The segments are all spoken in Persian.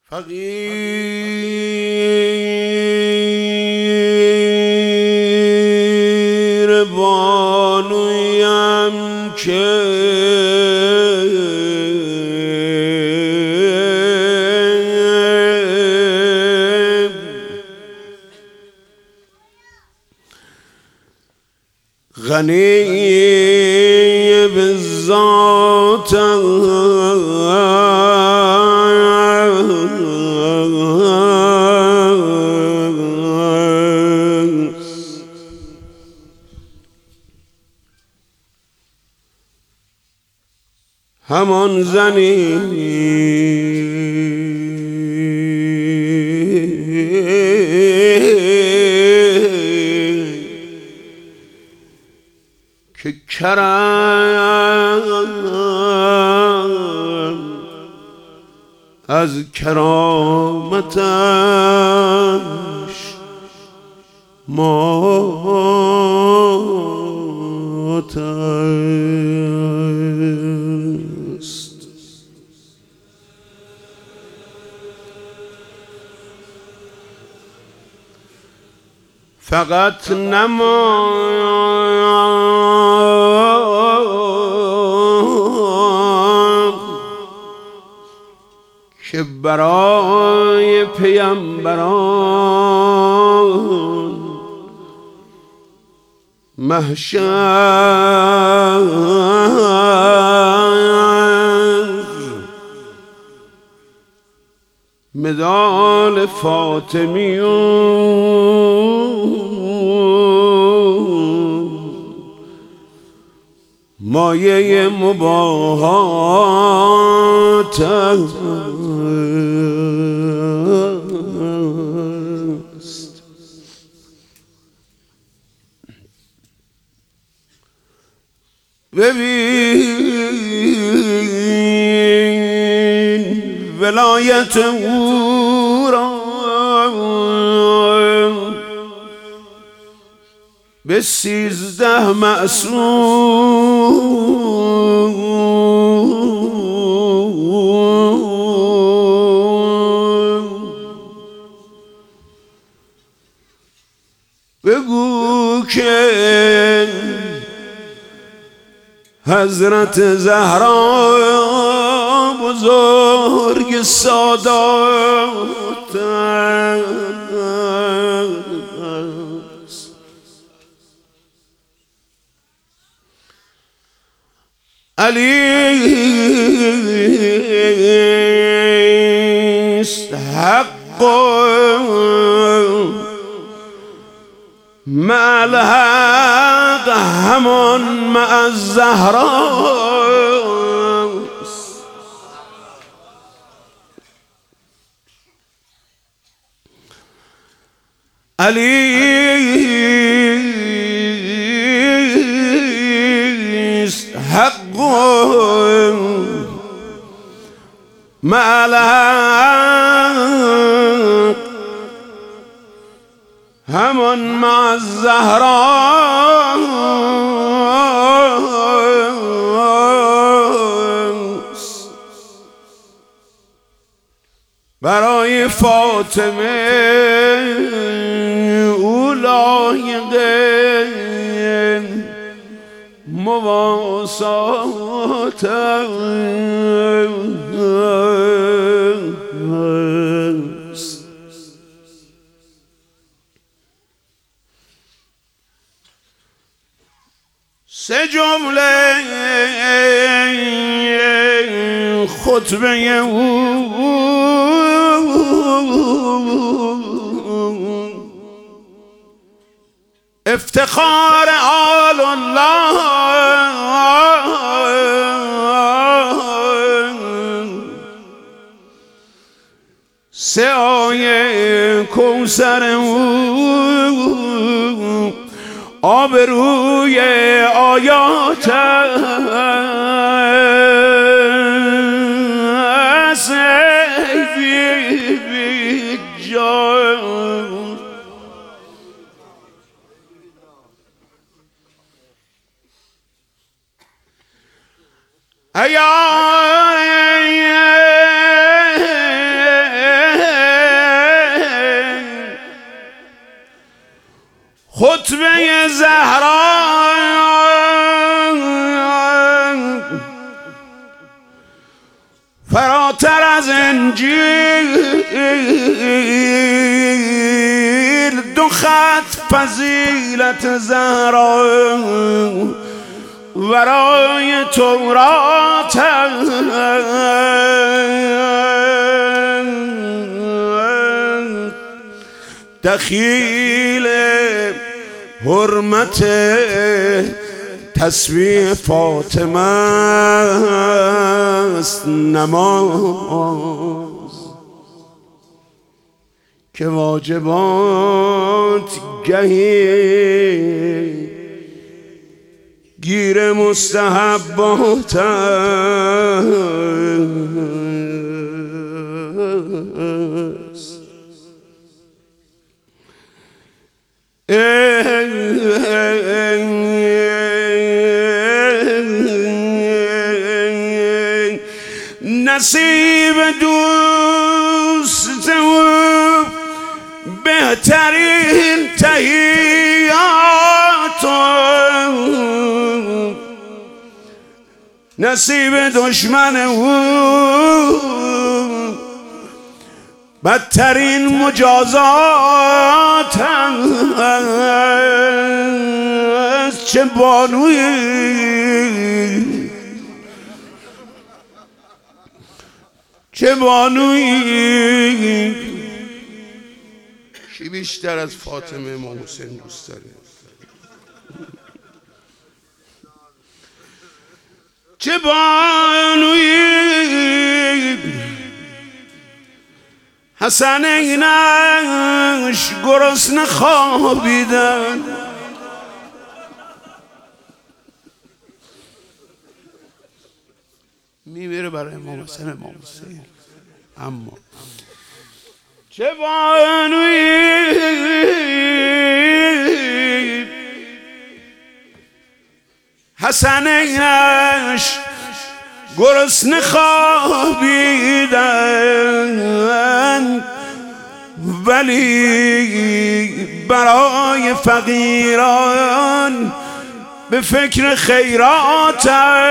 فقیر بانویم که غنی به ذات همان زنی که کرم از کرامتش مات است. فقط که برای پیامبران محشر مدال فاطمیون مایه مباهات است. ببین ولایت او را به 13 معصوم بگو که حضرت زهرا بزرگ سادات است. علی است حق مع الحق همان مع الزهرا است. علی است حق مع الحق همان مع الزهرا است. برای فاطمه او لایق مواسات است. سه جمله خطبه او افتخار آل الله سه آیه کوثر او آبروی آیات بی جان ایا خطبه زهرا فراتر از انجیل، دو خط فضیلت زهرا ورای تورات، دخیل حرمت تسبیح فاطمه است نماز، که واجبات گهی گیر مستحبات است. نصیب دوست و بهترین تحیات، نصیب دشمن او بدترین مجازات است. چه بانویی، چه بانویی، کی بیشتر از فاطمه امام حسین دوست داره؟ چه بانویی حسنینش گرسنه خوابیدن، میمیره برای امام حسین امام حسین. اما چه بانویی حسنینش گرسنه خوابیدن، ولی برای فقیران به فکر خیرات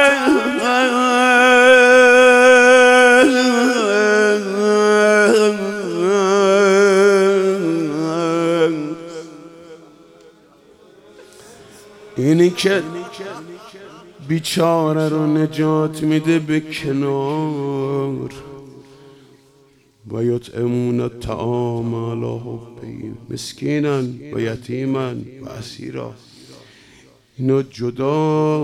اینی که بیچاره رو نجات میده به کنار. و یطعمون الطعام علی حبه مسکینا و یتیما و اسیرا، اینو جدا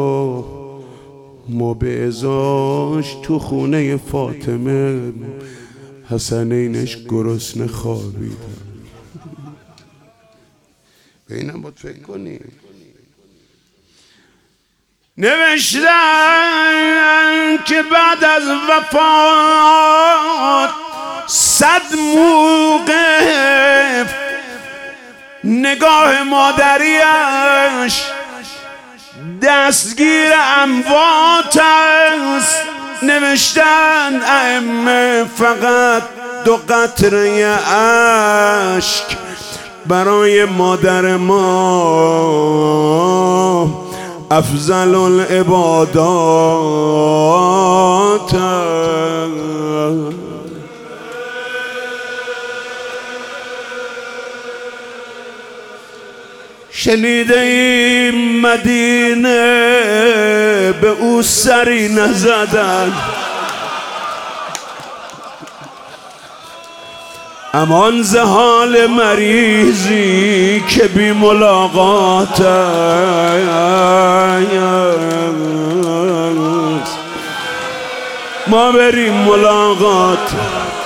ما به ازاش تو خونه فاطمه حسنینش گرسنه خوابیدن. به اینم باید فکر کنیم. نوشتن که بعد از وفات 100 موقف نگاه مادریش دستگیر اموات است. نوشتن ائمه فقط 2 قطره اشک برای مادر ما افضل العبادات. شنیده این مدینه به او سری نزدن، امان ز حال مریضی که بی ملاقات ما بریم ملاقات.